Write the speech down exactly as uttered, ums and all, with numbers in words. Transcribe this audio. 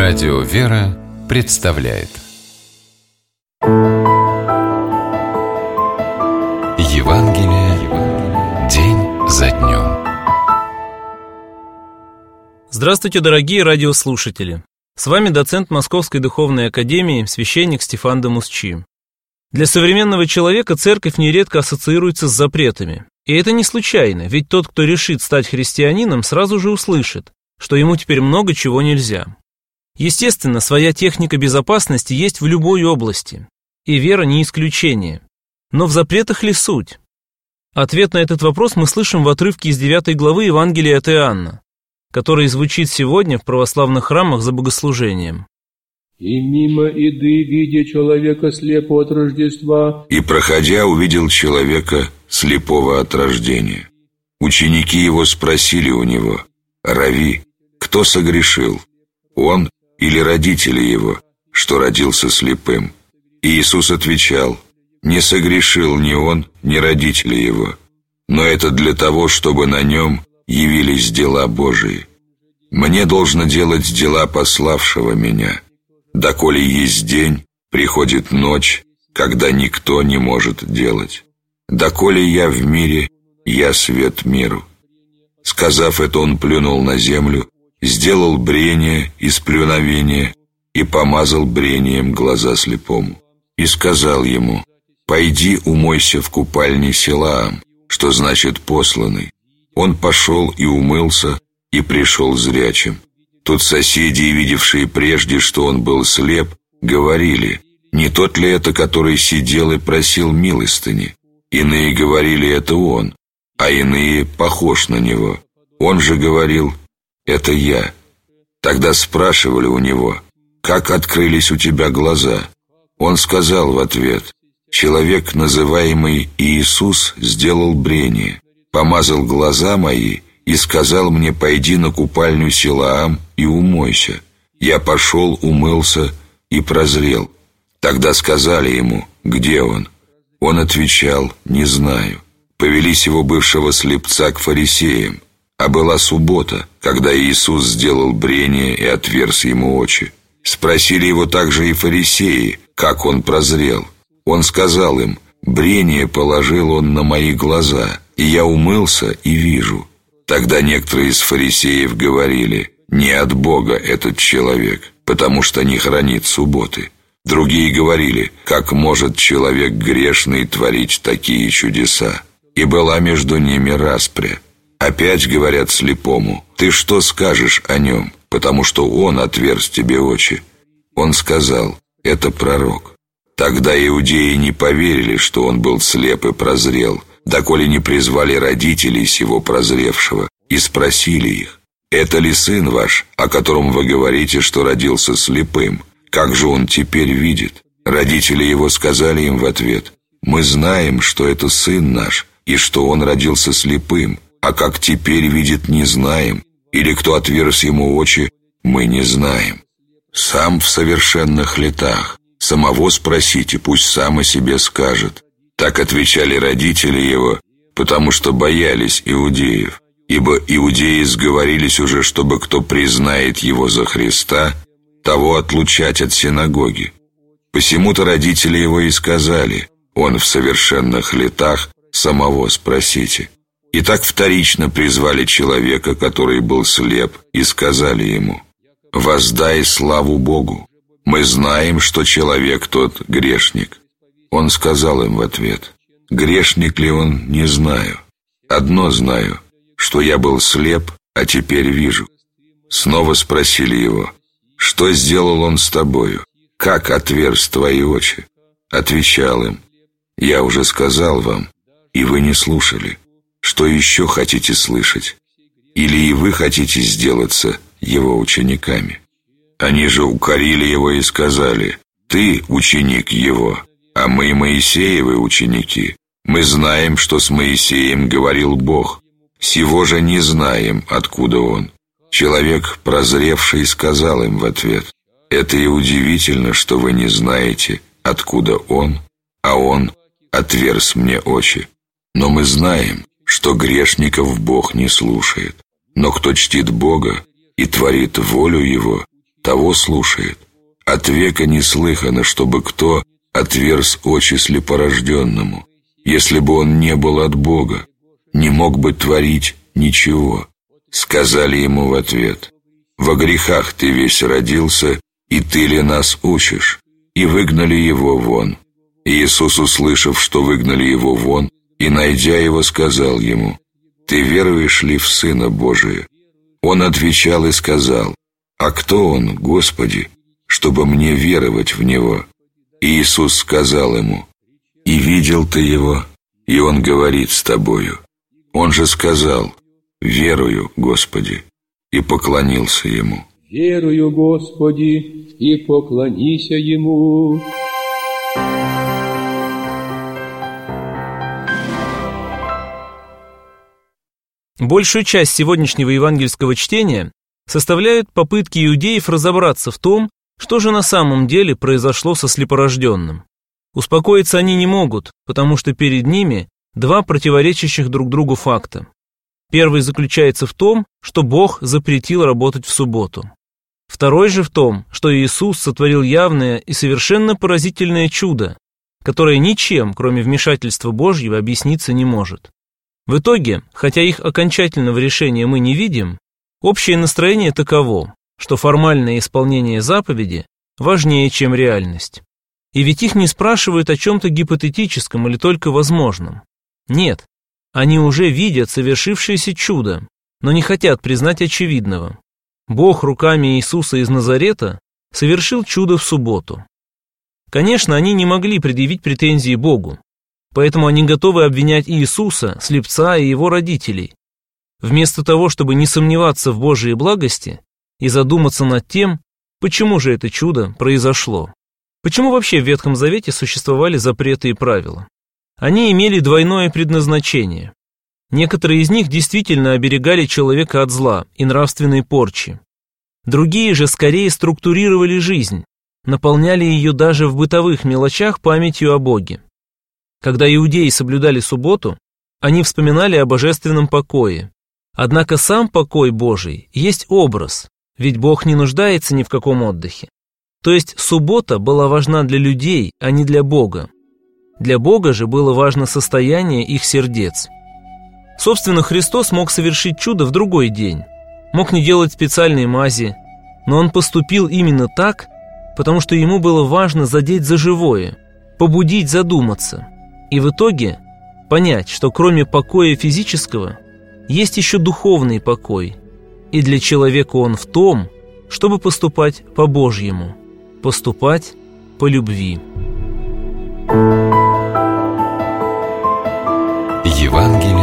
Радио «Вера» представляет Евангелие день за днем. Здравствуйте, дорогие радиослушатели! С вами доцент Московской духовной академии, священник Стефан Дамусчи. Для современного человека церковь нередко ассоциируется с запретами. И это не случайно, ведь тот, кто решит стать христианином, сразу же услышит, что ему теперь много чего нельзя. Естественно, своя техника безопасности есть в любой области, и вера не исключение. Но в запретах ли суть? Ответ на этот вопрос мы слышим в отрывке из девятой главы Евангелия от Иоанна, который звучит сегодня в православных храмах за богослужением. «И мимо иды, видя человека слепого от Рождества, и, проходя, увидел человека слепого от рождения. Ученики его спросили у него: Рави, кто согрешил, он или родители его, что родился слепым? И Иисус отвечал: не согрешил ни он, ни родители его, но это для того, чтобы на нем явились дела Божии. Мне должно делать дела пославшего меня. Доколе есть день, приходит ночь, когда никто не может делать. Доколе я в мире, я свет миру». Сказав это, он плюнул на землю, сделал брение из плюновения и помазал брением глаза слепому. И сказал ему: «Пойди умойся в купальне Силаам», что значит «посланный». Он пошел и умылся, и пришел зрячим. Тут соседи, видевшие прежде, что он был слеп, говорили: «Не тот ли это, который сидел и просил милостыни?» Иные говорили: «Это он», а иные: «Похож на него». Он же говорил: «Это я». Тогда спрашивали у него: «Как открылись у тебя глаза?» Он сказал в ответ: «Человек, называемый Иисус, сделал брение, помазал глаза мои и сказал мне: пойди на купальню Силаам и умойся. Я пошел, умылся и прозрел». Тогда сказали ему: «Где он?» Он отвечал: «Не знаю». Повели сего бывшего слепца к фарисеям. А была суббота, когда Иисус сделал брение и отверз ему очи. Спросили его также и фарисеи, как он прозрел. Он сказал им: «Брение положил он на мои глаза, и я умылся и вижу». Тогда некоторые из фарисеев говорили: «Не от Бога этот человек, потому что не хранит субботы». Другие говорили: «Как может человек грешный творить такие чудеса?» И была между ними распря. Опять говорят слепому: «Ты что скажешь о нем, потому что он отверз тебе очи?» Он сказал: «Это пророк». Тогда иудеи не поверили, что он был слеп и прозрел, доколе не призвали родителей сего прозревшего и спросили их: «Это ли сын ваш, о котором вы говорите, что родился слепым? Как же он теперь видит?» Родители его сказали им в ответ: «Мы знаем, что это сын наш, и что он родился слепым, а как теперь видит, не знаем, или кто отверз ему очи, мы не знаем. Сам в совершенных летах, самого спросите, пусть сам о себе скажет». Так отвечали родители его, потому что боялись иудеев, ибо иудеи сговорились уже, чтобы кто признает его за Христа, того отлучать от синагоги. Посему-то родители его и сказали: «Он в совершенных летах, самого спросите». И так вторично призвали человека, который был слеп, и сказали ему: «Воздай славу Богу. Мы знаем, что человек тот грешник». Он сказал им в ответ: «Грешник ли он, не знаю. Одно знаю, что я был слеп, а теперь вижу». Снова спросили его: «Что сделал он с тобою? Как отверз твои очи?» Отвечал им: «Я уже сказал вам, и вы не слушали. Что еще хотите слышать? Или и вы хотите сделаться его учениками?» Они же укорили его и сказали: «Ты ученик его, а мы Моисеевы ученики. Мы знаем, что с Моисеем говорил Бог. Сего же не знаем, откуда он». Человек, прозревший, сказал им в ответ: «Это и удивительно, что вы не знаете, откуда он, а он отверз мне очи. Но мы знаем, что грешников Бог не слушает. Но кто чтит Бога и творит волю Его, того слушает. От века не слыхано, чтобы кто отверз очи слепорожденному. Если бы он не был от Бога, не мог бы творить ничего. Сказали ему в ответ: во грехах ты весь родился, и ты ли нас учишь? И выгнали его вон. И Иисус, услышав, что выгнали его вон, и найдя его, сказал ему: ты веруешь ли в Сына Божия? Он отвечал и сказал: а кто он, Господи, чтобы мне веровать в него? И Иисус сказал ему: и видел ты его, и он говорит с тобою. Он же сказал: верую, Господи, и поклонился ему. Верую, Господи, и поклонися ему. Большую часть сегодняшнего евангельского чтения составляют попытки иудеев разобраться в том, что же на самом деле произошло со слепорожденным. Успокоиться они не могут, потому что перед ними два противоречащих друг другу факта. Первый заключается в том, что Бог запретил работать в субботу. Второй же в том, что Иисус сотворил явное и совершенно поразительное чудо, которое ничем, кроме вмешательства Божьего, объясниться не может. В итоге, хотя их окончательного решения мы не видим, общее настроение таково, что формальное исполнение заповеди важнее, чем реальность. И ведь их не спрашивают о чем-то гипотетическом или только возможном. Нет, они уже видят совершившееся чудо, но не хотят признать очевидного. Бог руками Иисуса из Назарета совершил чудо в субботу. Конечно, они не могли предъявить претензии Богу, поэтому они готовы обвинять Иисуса, слепца и его родителей. Вместо того, чтобы не сомневаться в Божьей благости и задуматься над тем, почему же это чудо произошло. Почему вообще в Ветхом Завете существовали запреты и правила? Они имели двойное предназначение. Некоторые из них действительно оберегали человека от зла и нравственной порчи. Другие же скорее структурировали жизнь, наполняли ее даже в бытовых мелочах памятью о Боге. Когда иудеи соблюдали субботу, они вспоминали о божественном покое. Однако сам покой Божий есть образ, ведь Бог не нуждается ни в каком отдыхе. То есть суббота была важна для людей, а не для Бога. Для Бога же было важно состояние их сердец. Собственно, Христос мог совершить чудо в другой день, мог не делать специальной мази, но Он поступил именно так, потому что Ему было важно задеть за живое, побудить задуматься, и в итоге понять, что кроме покоя физического есть еще духовный покой, и для человека он в том, чтобы поступать по-божьему, поступать по любви. Евангелие